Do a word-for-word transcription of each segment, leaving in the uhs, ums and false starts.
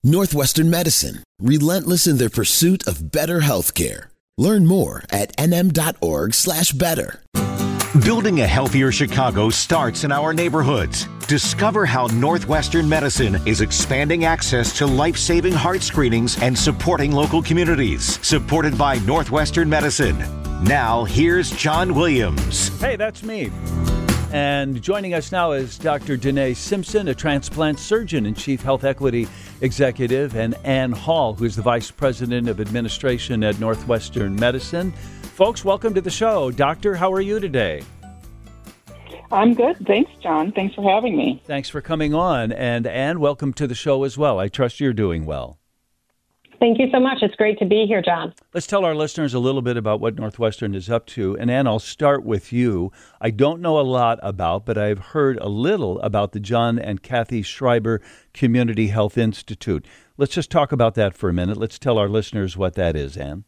Northwestern Medicine, relentless in their pursuit of better healthcare. Learn more at nm.org slash better. Building a healthier Chicago starts in our neighborhoods. Discover how Northwestern Medicine is expanding access to life-saving heart screenings and supporting local communities. Supported by Northwestern Medicine. Now, here's John Williams. Hey, that's me. And joining us now is Doctor Danae Simpson, a transplant surgeon and Chief Health Equity Executive, and Ann Hall, who is the Vice President of Administration at Northwestern Medicine. Folks, welcome to the show. Doctor, how are you today? I'm good. Thanks, John. Thanks for having me. Thanks for coming on. And Ann, welcome to the show as well. I trust you're doing well. Thank you so much. It's great to be here, John. Let's tell our listeners a little bit about what Northwestern is up to. And Ann, I'll start with you. I don't know a lot about, but I've heard a little about the John and Kathy Schreiber Community Health Institute. Let's just talk about that for a minute. Let's tell our listeners what that is, Ann.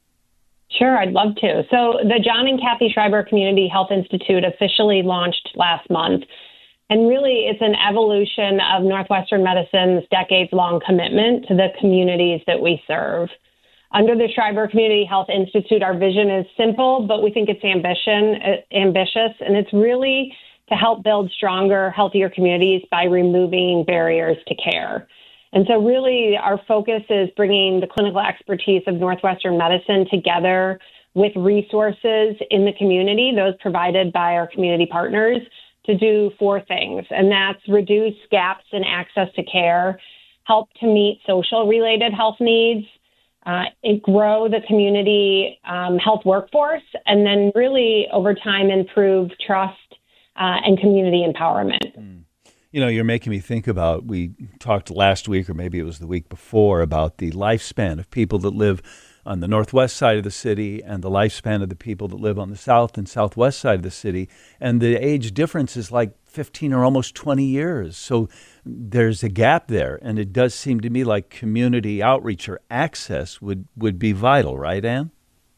Sure, I'd love to. So the John and Kathy Schreiber Community Health Institute officially launched last month. And really, it's an evolution of Northwestern Medicine's decades-long commitment to the communities that we serve. Under the Schreiber Community Health Institute, our vision is simple, but we think it's ambition, uh, ambitious, and it's really to help build stronger, healthier communities by removing barriers to care. And so really, our focus is bringing the clinical expertise of Northwestern Medicine together with resources in the community, those provided by our community partners, to do four things, and that's reduce gaps in access to care, help to meet social-related health needs, uh, and grow the community um, health workforce, and then really, over time, improve trust uh, and community empowerment. Mm. You know, you're making me think about, we talked last week, or maybe it was the week before, about the lifespan of people that live on the northwest side of the city and the lifespan of the people that live on the south and southwest side of the city. And the age difference is like fifteen or almost twenty years. So there's a gap there. And it does seem to me like community outreach or access would, would be vital, right, Ann?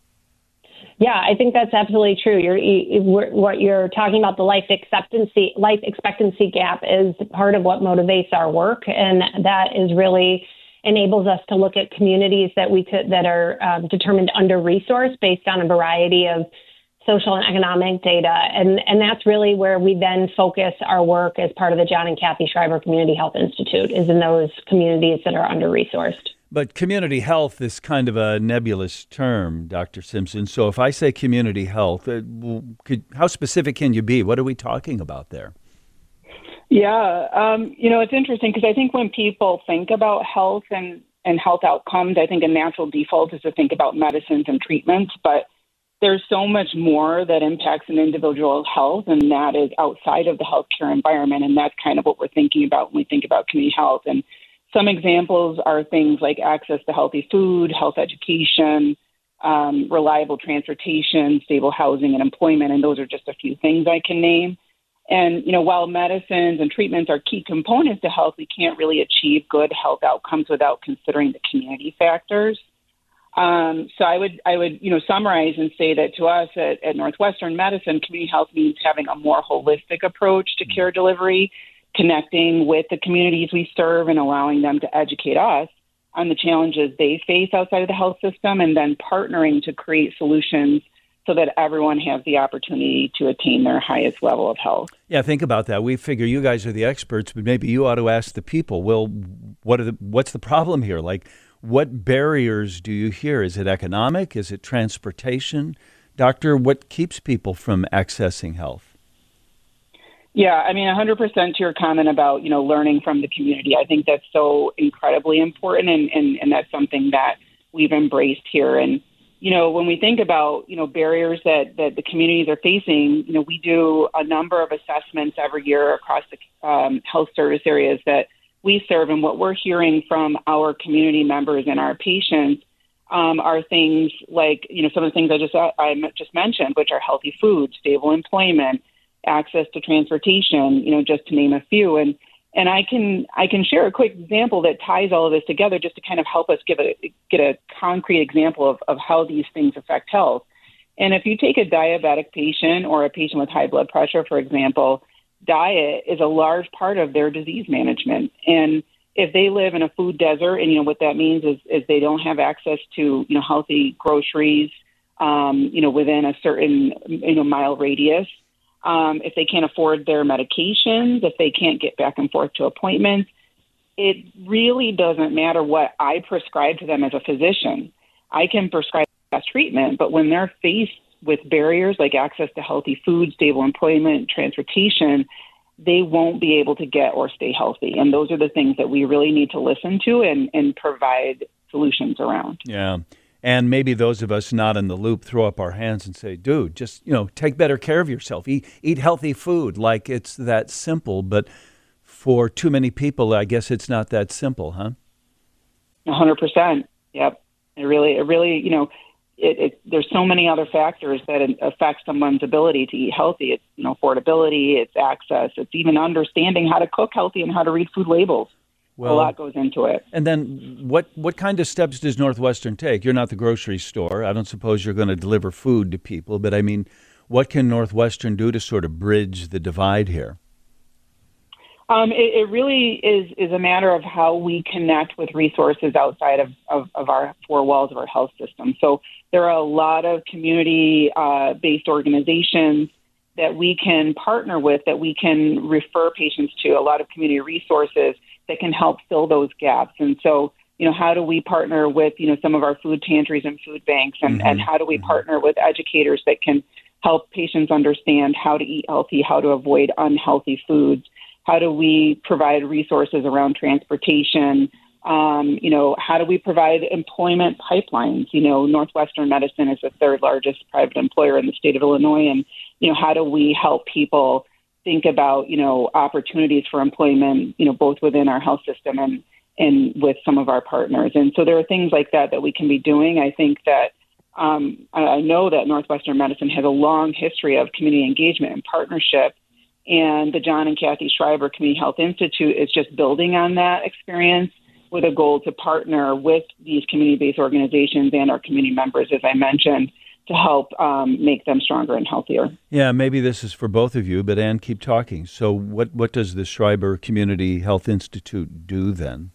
Yeah, I think that's absolutely true. You're, you, what you're talking about, the life expectancy, life expectancy gap, is part of what motivates our work. And that is really enables us to look at communities that we could that are um, determined under-resourced based on a variety of social and economic data. And, and that's really where we then focus our work as part of the John and Kathy Schreiber Community Health Institute, is in those communities that are under-resourced. But community health is kind of a nebulous term, Doctor Simpson. So if I say community health, uh, could, how specific can you be? What are we talking about there? Yeah, um, you know, it's interesting because I think when people think about health and, and health outcomes, I think a natural default is to think about medicines and treatments, but there's so much more that impacts an individual's health, and that is outside of the healthcare environment, and that's kind of what we're thinking about when we think about community health. And some examples are things like access to healthy food, health education, um, reliable transportation, stable housing, and employment, and those are just a few things I can name. And, you know, while medicines and treatments are key components to health, we can't really achieve good health outcomes without considering the community factors. Um, so I would, I would, you know, summarize and say that to us at, at Northwestern Medicine, community health means having a more holistic approach to care delivery, connecting with the communities we serve and allowing them to educate us on the challenges they face outside of the health system, and then partnering to create solutions so that everyone has the opportunity to attain their highest level of health. Yeah, think about that. We figure you guys are the experts, but maybe you ought to ask the people, well, what are the, what's the problem here? Like, what barriers do you hear? Is it economic? Is it transportation? Doctor, what keeps people from accessing health? Yeah, I mean, one hundred percent to your comment about, you know, learning from the community. I think that's so incredibly important, and, and, and that's something that we've embraced here. And you know, when we think about, you know, barriers that, that the communities are facing, you know, we do a number of assessments every year across the um, health service areas that we serve. And what we're hearing from our community members and our patients um, are things like, you know, some of the things I just I just mentioned, which are healthy food, stable employment, access to transportation, you know, just to name a few. And And I can I can share a quick example that ties all of this together just to kind of help us give a get a concrete example of, of how these things affect health. And if you take a diabetic patient or a patient with high blood pressure, for example, diet is a large part of their disease management. And if they live in a food desert, and you know what that means is, is they don't have access to you know healthy groceries, um, you know within a certain you know mile radius. Um, if they can't afford their medications, if they can't get back and forth to appointments, it really doesn't matter what I prescribe to them as a physician. I can prescribe best treatment, but when they're faced with barriers like access to healthy food, stable employment, transportation, they won't be able to get or stay healthy. And those are the things that we really need to listen to and, and provide solutions around. Yeah. And maybe those of us not in the loop throw up our hands and say, dude, just, you know, take better care of yourself. Eat, eat healthy food. Like it's that simple. But for too many people, I guess it's not that simple, huh? A hundred percent. Yep. It really, it really, you know, It, it, there's so many other factors that affect someone's ability to eat healthy. It's, you know, affordability, it's access, it's even understanding how to cook healthy and how to read food labels. Well, a lot goes into it. And then what, what kind of steps does Northwestern take? You're not the grocery store. I don't suppose you're going to deliver food to people, but I mean, what can Northwestern do to sort of bridge the divide here? Um, it, it really is, is a matter of how we connect with resources outside of, of, of our four walls of our health system. So there are a lot of community-based uh, organizations that we can partner with, that we can refer patients to, a lot of community resources that can help fill those gaps. And so, you know, how do we partner with, you know, some of our food pantries and food banks, and, mm-hmm. and how do we mm-hmm. partner with educators that can help patients understand how to eat healthy, how to avoid unhealthy foods? How do we provide resources around transportation? Um, you know, how do we provide employment pipelines? You know, Northwestern Medicine is the third largest private employer in the state of Illinois. And, you know, how do we help people think about, you know, opportunities for employment, you know, both within our health system and, and with some of our partners? And so there are things like that that we can be doing. I think that um, I know that Northwestern Medicine has a long history of community engagement and partnership. And the John and Kathy Schreiber Community Health Institute is just building on that experience with a goal to partner with these community-based organizations and our community members, as I mentioned, to help um, make them stronger and healthier. Yeah, maybe this is for both of you, but Ann, keep talking. So what, what does the Schreiber Community Health Institute do then?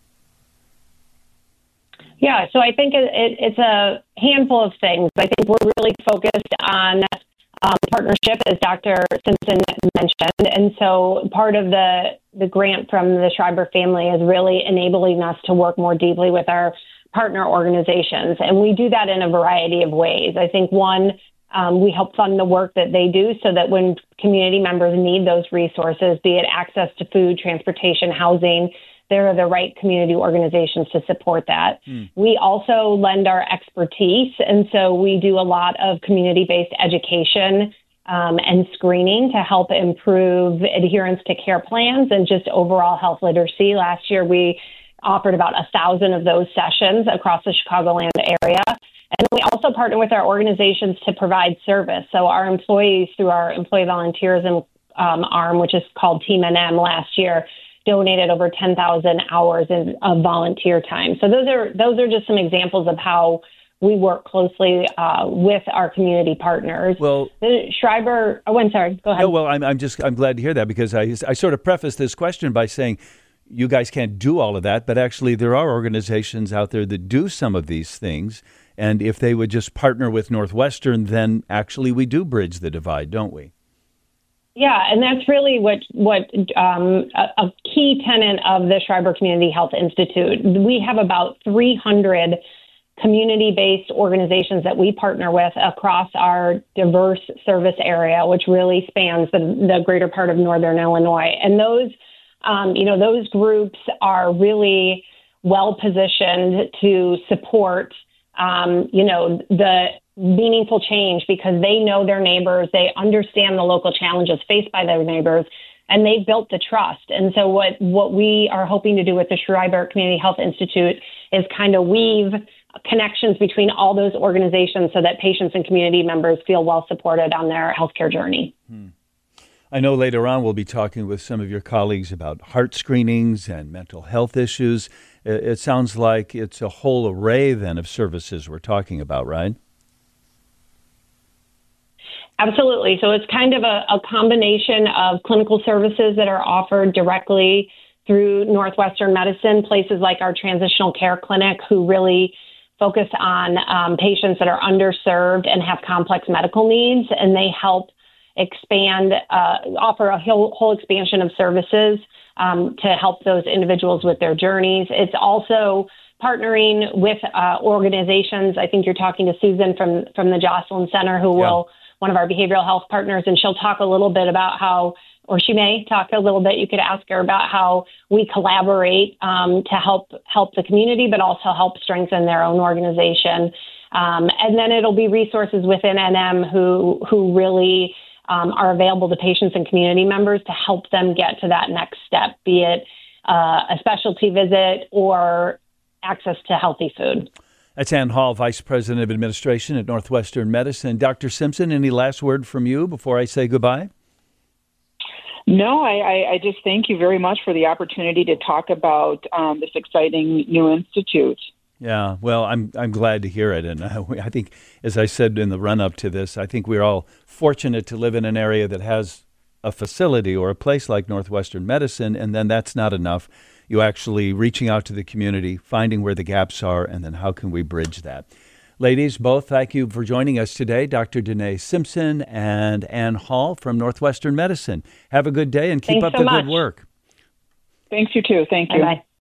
Yeah, so I think it, it, it's a handful of things. I think we're really focused on Um, partnership, as Doctor Simpson mentioned. And so part of the, the grant from the Schreiber family is really enabling us to work more deeply with our partner organizations. And we do that in a variety of ways. I think, one, um, we help fund the work that they do so that when community members need those resources, be it access to food, transportation, housing, there are the right community organizations to support that. Mm. We also lend our expertise, and so we do a lot of community-based education um, and screening to help improve adherence to care plans and just overall health literacy. Last year, we offered about a thousand of those sessions across the Chicagoland area. And we also partner with our organizations to provide service. So our employees, through our employee volunteerism um, arm, which is called Team N M, last year, donated over ten thousand hours in, of volunteer time. So those are those are just some examples of how we work closely uh, with our community partners. Well, the Schreiber. Oh, I'm sorry. Go ahead. No, well, I'm I'm just I'm glad to hear that, because I I sort of prefaced this question by saying you guys can't do all of that, but actually there are organizations out there that do some of these things, and if they would just partner with Northwestern, then actually we do bridge the divide, don't we? Yeah, and that's really what what um, a, a key tenet of the Schreiber Community Health Institute. We have about three hundred community-based organizations that we partner with across our diverse service area, which really spans the, the greater part of Northern Illinois. And those, um, you know, those groups are really well positioned to support, um, you know, the meaningful change, because they know their neighbors, they understand the local challenges faced by their neighbors, and they've built the trust. And so what, what we are hoping to do with the Schreiber Community Health Institute is kind of weave connections between all those organizations so that patients and community members feel well supported on their healthcare journey. Hmm. I know later on we'll be talking with some of your colleagues about heart screenings and mental health issues. It sounds like it's a whole array then of services we're talking about, right? Absolutely. So it's kind of a, a combination of clinical services that are offered directly through Northwestern Medicine, places like our transitional care clinic, who really focus on um, patients that are underserved and have complex medical needs, and they help expand, uh, offer a whole, whole expansion of services um, to help those individuals with their journeys. It's also partnering with uh, organizations. I think you're talking to Susan from, from the Jocelyn Center, who Yeah. will, one of our behavioral health partners, and she'll talk a little bit about how, or she may talk a little bit, you could ask her about how we collaborate um, to help help the community, but also help strengthen their own organization. Um, and then it'll be resources within N M who who really um, are available to patients and community members to help them get to that next step, be it uh, a specialty visit or access to healthy food. That's Ann Hall, Vice President of Administration at Northwestern Medicine. Doctor Simpson, any last word from you before I say goodbye? No, I, I, I just thank you very much for the opportunity to talk about um, this exciting new institute. Yeah, well, I'm I'm glad to hear it. And uh, I think, as I said in the run-up to this, I think we're all fortunate to live in an area that has a facility or a place like Northwestern Medicine, and then that's not enough. You actually reaching out to the community, finding where the gaps are, and then how can we bridge that. Ladies, both, thank you for joining us today. Doctor Danae Simpson and Ann Hall from Northwestern Medicine. Have a good day and keep Thanks up so the much. good work. Thanks, you too. Thank you. Bye-bye.